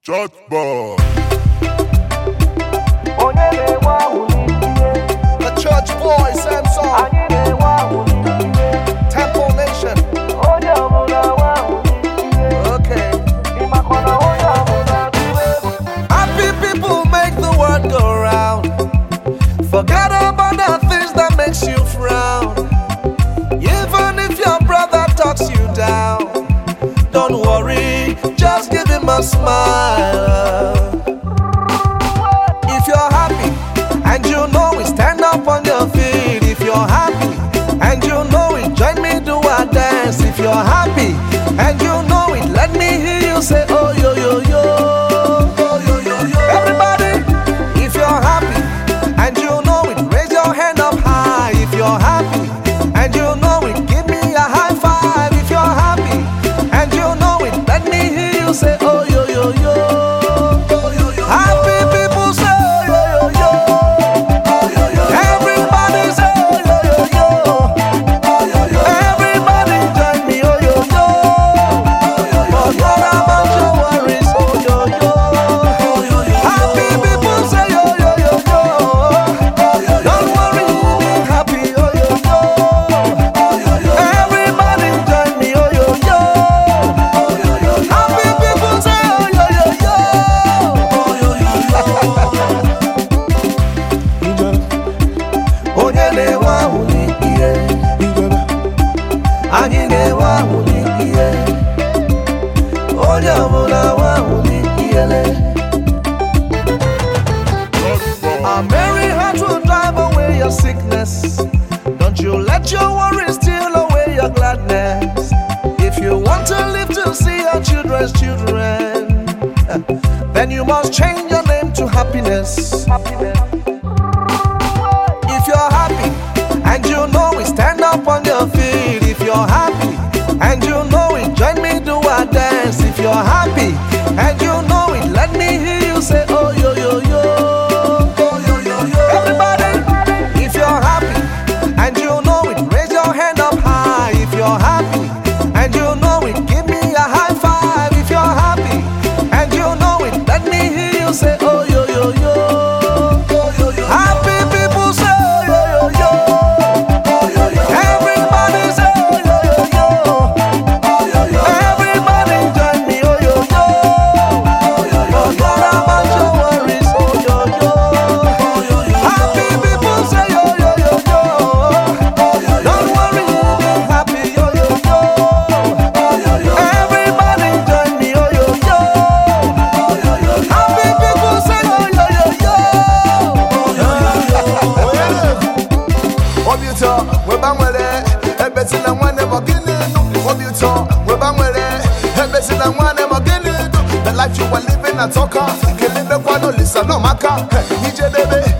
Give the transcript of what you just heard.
Church boy. The Church Boy, Samson. Temple Nation. Okay. Happy people make the world go round. Forget about the things that makes you frown. Even if your brother talks you down, don't worry, just give him a smile. If you're happy and you know it, stand up on your feet. If you're happy and you know it, join me, do a dance. If you're happy and you know it, let me hear you say, oh yo yo yo, oh yo yo yo. Everybody, if you're happy and you know it, raise your hand up high. If you're happy and you know it, give me a high five. If you're happy and you know it, let me hear you say, oh yo yo yo, oh yo yo. Happy people say, oh yo yo yo, oh yo yo. Everybody say, oh yo yo yo, oh yo yo. Everybody join me, oh yo yo, oh yo yo. Forget about your worries, oh yo yo, oh yo yo. Happy people say, oh yo yo yo, oh yo yo. Don't worry, be happy, oh yo yo, oh yo yo. Everybody join me, oh yo yo, oh yo yo. Happy people say, oh yo yo yo, oh yo yo yo. Onye na-enwe ahụ n'ihe, anyị na-enwe ahụ n'ihe. Onye ọbụla nwe ahụ n'ihe. A merry heart will drive away your sickness. Don't you let your worries steal away your gladness. If you want to live to see your children's children, then you must change your name to happiness. If you're happy and you know it, stand up on your feet. If you're happy and you know it, join me, do a dance. If you're happy and you know it, let me hear you say, oh yo yo yo, oh yo yo yo. Everybody, if you're happy and you know it, raise your hand up high. If you're happy and you know it, give me a high five. If you're happy and you know it, let me hear you say, oh yo yo yo, oh yo yo. Happy people say, oh yo yo yo, oh yo yo. Everybody say, oh yo yo yo, oh yo yo. Everybody join me, oh yo yo, oh yo yo. Forget about your worries, oh yo yo, oh yo yo. Happy people say, oh yo yo yo, oh yo yo. Don't worry, be happy, oh yo yo, oh yo yo. Everybody join me, oh yo yo, oh yo yo. Happy people say, oh yo yo yo, oh yo yo. Obiuto, we bangwele, ebesi na mwane mogini no. Obiuto, we bangwele, ebesi na mwane mogini no. The life you are living at Toka, killing the one listen no maka. DJ baby,